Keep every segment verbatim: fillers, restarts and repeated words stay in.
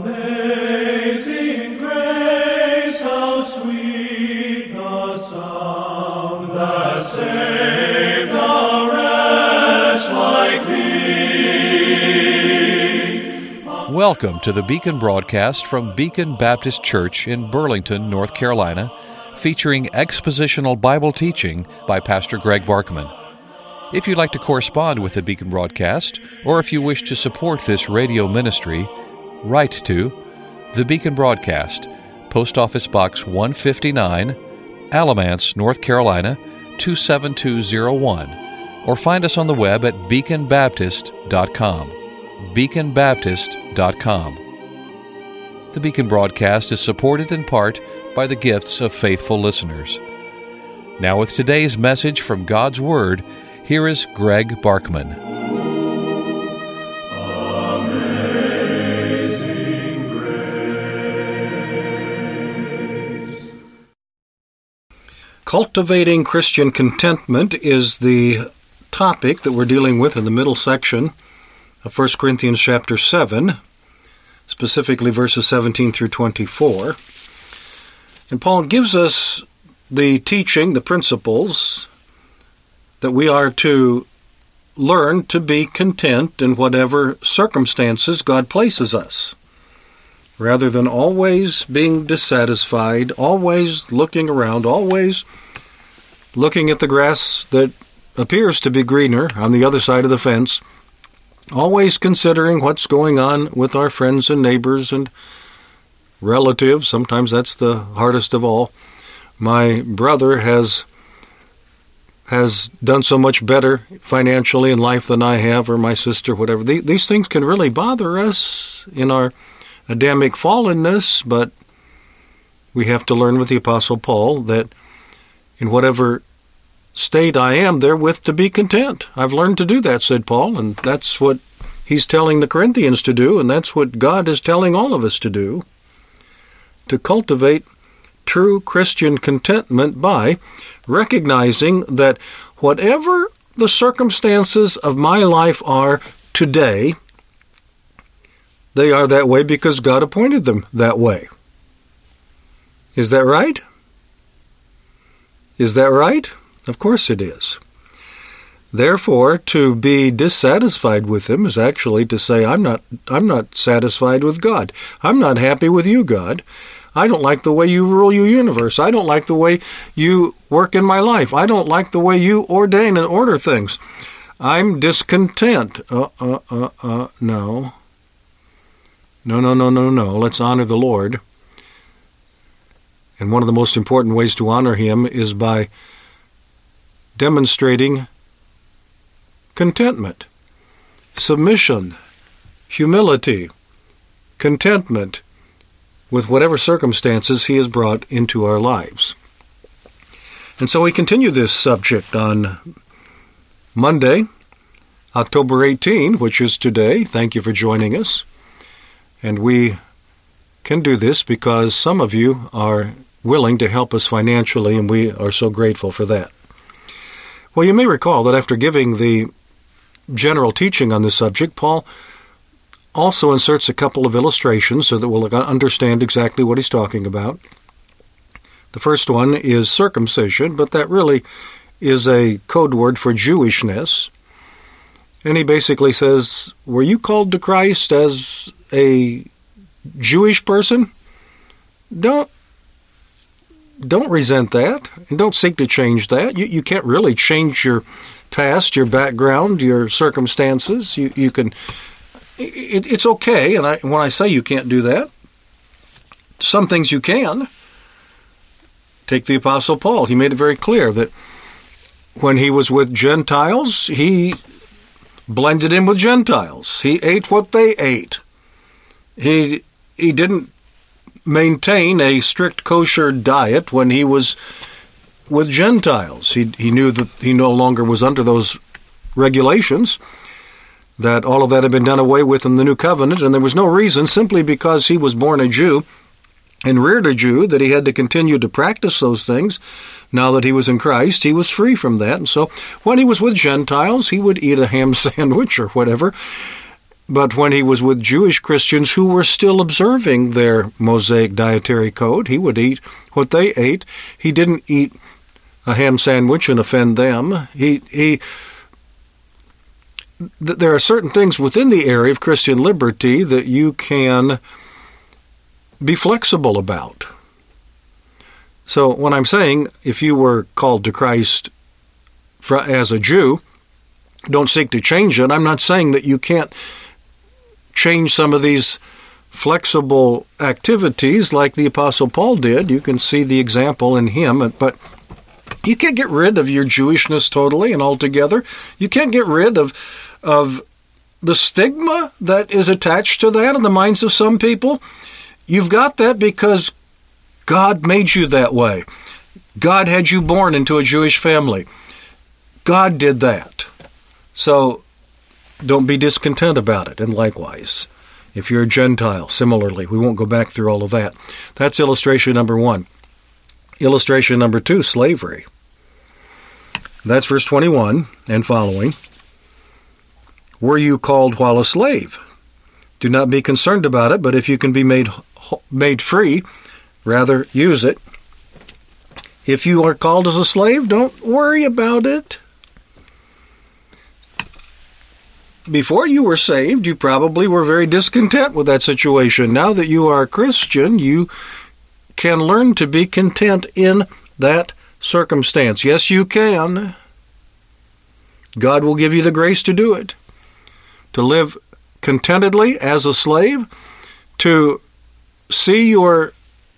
Amazing grace, how sweet the sound that saved a wretch like me. Welcome to the Beacon broadcast from Beacon Baptist Church in Burlington, North Carolina, featuring expositional Bible teaching by Pastor Greg Barkman. If you'd like to correspond with the Beacon broadcast, or if you wish to support this radio ministry, write to the Beacon Broadcast, Post Office Box one fifty-nine, Alamance, North Carolina, two seven two zero one, or find us on the web at beacon baptist dot com. beacon baptist dot com. The Beacon broadcast is supported in part by the gifts of faithful listeners. Now with today's message from God's Word, here is Greg Barkman. Amazing grace. Cultivating Christian contentment is the topic that we're dealing with in the middle section of First Corinthians chapter seven, specifically verses seventeen through twenty-four. And Paul gives us the teaching, the principles, that we are to learn to be content in whatever circumstances God places us, rather than always being dissatisfied, always looking around, always looking at the grass that appears to be greener on the other side of the fence, always considering what's going on with our friends and neighbors and relatives. Sometimes that's the hardest of all. My brother has has done so much better financially in life than I have, or my sister, whatever. These things can really bother us in our Adamic fallenness, but we have to learn with the Apostle Paul that in whatever state I am therewith to be content. I've learned to do that, said Paul, and that's what he's telling the Corinthians to do, and that's what God is telling all of us to do, to cultivate true Christian contentment by recognizing that whatever the circumstances of my life are today, they are that way because God appointed them that way. Is that right? Is that right? Of course it is. Therefore, to be dissatisfied with Him is actually to say, I'm not, I'm not satisfied with God. I'm not happy with you, God. I don't like the way you rule your universe. I don't like the way you work in my life. I don't like the way you ordain and order things. I'm discontent. Uh, uh, uh, uh, no. No, no, no, no, no. Let's honor the Lord. And one of the most important ways to honor Him is by demonstrating contentment, submission, humility, contentment with whatever circumstances He has brought into our lives. And so we continue this subject on Monday, October eighteenth, which is today. Thank you for joining us. And we can do this because some of you are willing to help us financially, and we are so grateful for that. Well, you may recall that after giving the general teaching on this subject, Paul also inserts a couple of illustrations so that we'll understand exactly what he's talking about. The first one is circumcision, but that really is a code word for Jewishness. And he basically says, were you called to Christ as a Jewish person? Don't don't resent that, and don't seek to change that. You, you can't really change your past, your background, your circumstances. You, you can... It, it's okay, and I, when I say you can't do that, some things you can. Take the Apostle Paul. He made it very clear that when he was with Gentiles, he blended in with Gentiles. He ate what they ate. He he didn't maintain a strict kosher diet when he was with Gentiles. He he knew that he no longer was under those regulations, that all of that had been done away with in the New Covenant, and there was no reason, simply because he was born a Jew and reared a Jew, that he had to continue to practice those things. Now that he was in Christ, he was free from that. And so when he was with Gentiles, he would eat a ham sandwich or whatever, But when he was with Jewish Christians who were still observing their Mosaic dietary code, he would eat what they ate. He didn't eat a ham sandwich and offend them. He he. Th- there are certain things within the area of Christian liberty that you can be flexible about. So when I'm saying if you were called to Christ for, as a Jew, don't seek to change it, I'm not saying that you can't change some of these flexible activities like the Apostle Paul did. You can see the example in him, but you can't get rid of your Jewishness totally and altogether. You can't get rid of of the stigma that is attached to that in the minds of some people. You've got that because God made you that way. God had you born into a Jewish family. God did that. So don't be discontent about it. And likewise, if you're a Gentile, similarly, we won't go back through all of that. That's illustration number one. Illustration number two, slavery. That's verse twenty-one and following. Were you called while a slave? Do not be concerned about it, but if you can be made made free, rather use it. If you are called as a slave, don't worry about it. Before you were saved, you probably were very discontent with that situation. Now that you are a Christian, you can learn to be content in that circumstance. Yes, you can. God will give you the grace to do it. To live contentedly as a slave, to see your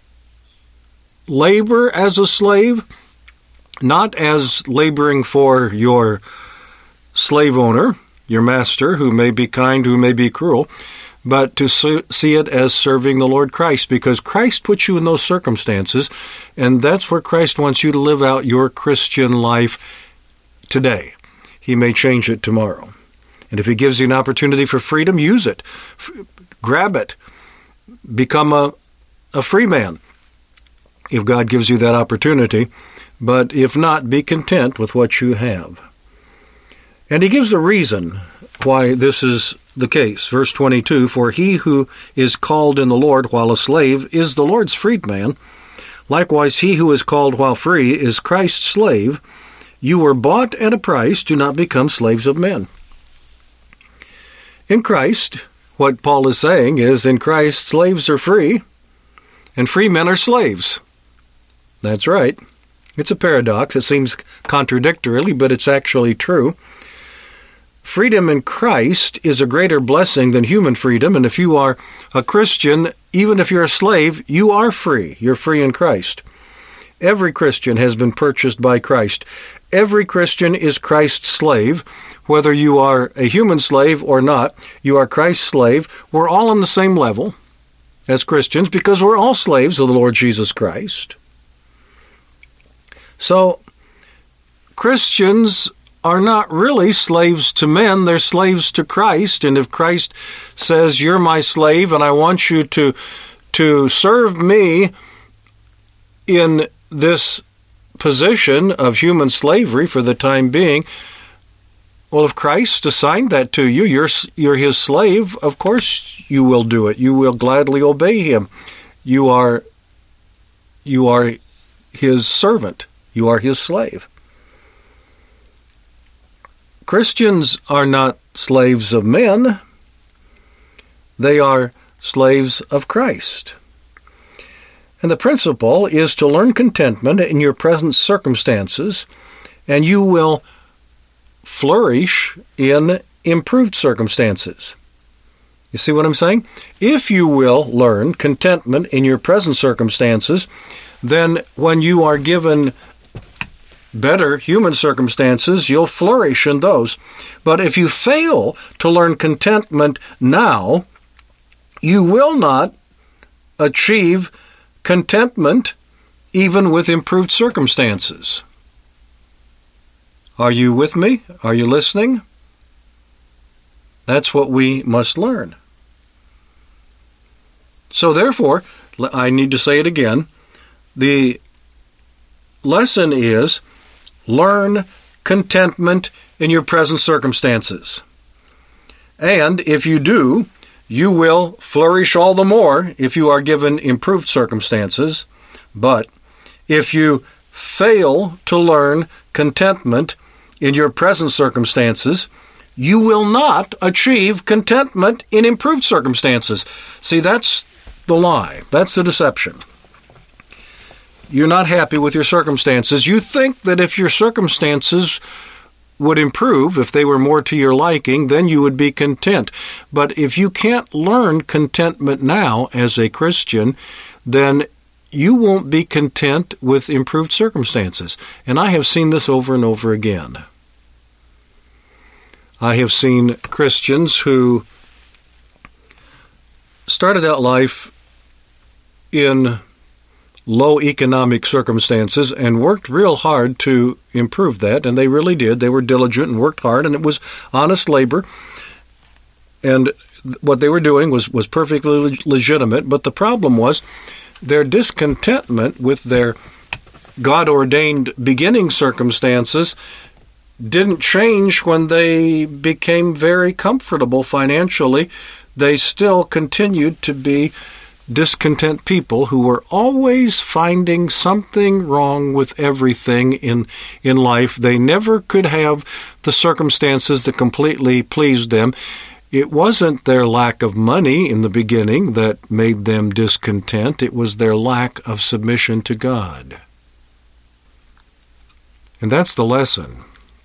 labor as a slave, not as laboring for your slave owner, your master, who may be kind, who may be cruel, but to see it as serving the Lord Christ, because Christ put you in those circumstances, and that's where Christ wants you to live out your Christian life today. He may change it tomorrow. And if he gives you an opportunity for freedom, use it. F- grab it. Become a, a free man if God gives you that opportunity. But if not, be content with what you have. And he gives a reason why this is the case. Verse twenty-two, for he who is called in the Lord while a slave is the Lord's freedman. Likewise, he who is called while free is Christ's slave. You were bought at a price. Do not become slaves of men. In Christ, what Paul is saying is, in Christ, slaves are free, and free men are slaves. That's right. It's a paradox. It seems contradictory, but it's actually true. Freedom in Christ is a greater blessing than human freedom, and if you are a Christian, even if you're a slave, you are free. You're free in Christ. Every Christian has been purchased by Christ. Every Christian is Christ's slave. Whether you are a human slave or not, you are Christ's slave. We're all on the same level as Christians because we're all slaves of the Lord Jesus Christ. So, Christians are not really slaves to men, they're slaves to Christ. And if Christ says, you're my slave and I want you to, to serve me in this position of human slavery for the time being, well, if Christ assigned that to you, you're, you're his slave, of course you will do it. You will gladly obey him. You are, you are his servant. You are his slave. Christians are not slaves of men. They are slaves of Christ. And the principle is to learn contentment in your present circumstances, and you will flourish in improved circumstances. You see what I'm saying? If you will learn contentment in your present circumstances, then when you are given better human circumstances, you'll flourish in those. But if you fail to learn contentment now, you will not achieve contentment even with improved circumstances. Are you with me? Are you listening? That's what we must learn. So therefore, I need to say it again, the lesson is learn contentment in your present circumstances. And if you do, you will flourish all the more if you are given improved circumstances. But if you fail to learn contentment in your present circumstances, you will not achieve contentment in improved circumstances. See, that's the lie. That's the deception. You're not happy with your circumstances. You think that if your circumstances would improve, if they were more to your liking, then you would be content. But if you can't learn contentment now as a Christian, then you won't be content with improved circumstances. And I have seen this over and over again. I have seen Christians who started out life in low economic circumstances and worked real hard to improve that, and they really did. They were diligent and worked hard, and it was honest labor. And what they were doing was, was perfectly legitimate, but the problem was their discontentment with their God-ordained beginning circumstances didn't change when they became very comfortable financially. They still continued to be discontent people who were always finding something wrong with everything in in life. They never could have the circumstances that completely pleased them. It wasn't their lack of money in the beginning that made them discontent. It was their lack of submission to God. And that's the lesson.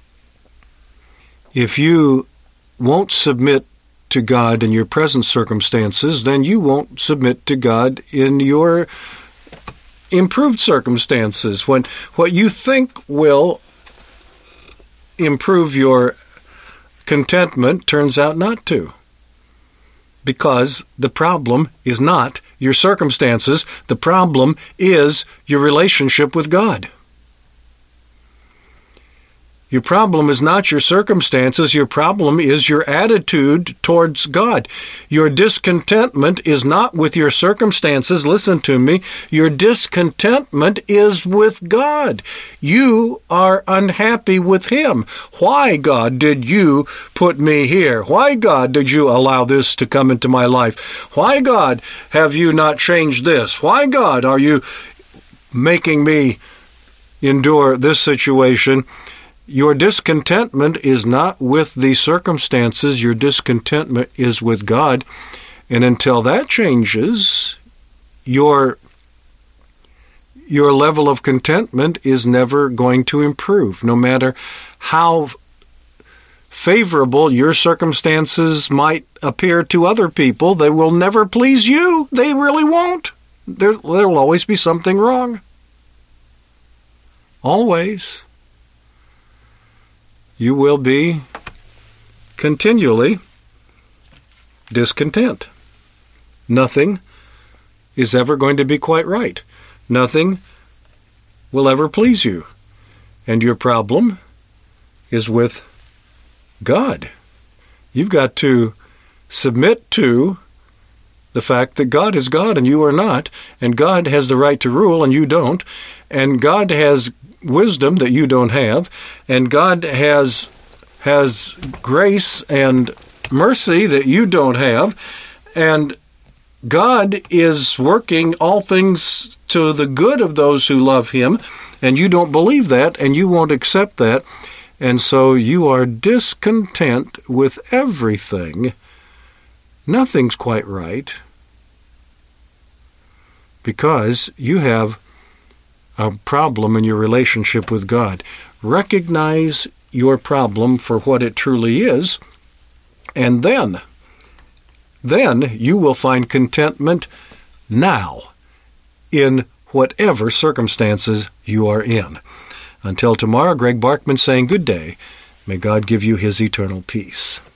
If you won't submit to God in your present circumstances, then you won't submit to God in your improved circumstances. When what you think will improve your contentment turns out not to. Because the problem is not your circumstances. The problem is your relationship with God. Your problem is not your circumstances. Your problem is your attitude towards God. Your discontentment is not with your circumstances. Listen to me. Your discontentment is with God. You are unhappy with Him. Why, God, did you put me here? Why, God, did you allow this to come into my life? Why, God, have you not changed this? Why, God, are you making me endure this situation? Your discontentment is not with the circumstances. Your discontentment is with God. And until that changes, your, your level of contentment is never going to improve. No matter how favorable your circumstances might appear to other people, they will never please you. They really won't. There, there will always be something wrong. Always. You will be continually discontent. Nothing is ever going to be quite right. Nothing will ever please you. And your problem is with God. You've got to submit to the fact that God is God and you are not, and God has the right to rule and you don't, and God has wisdom that you don't have, and God has has grace and mercy that you don't have, and God is working all things to the good of those who love Him, and you don't believe that, and you won't accept that, and so you are discontent with everything. Nothing's quite right, because you have a problem in your relationship with God. Recognize your problem for what it truly is, and then, then you will find contentment now in whatever circumstances you are in. Until tomorrow, Greg Barkman saying good day. May God give you His eternal peace.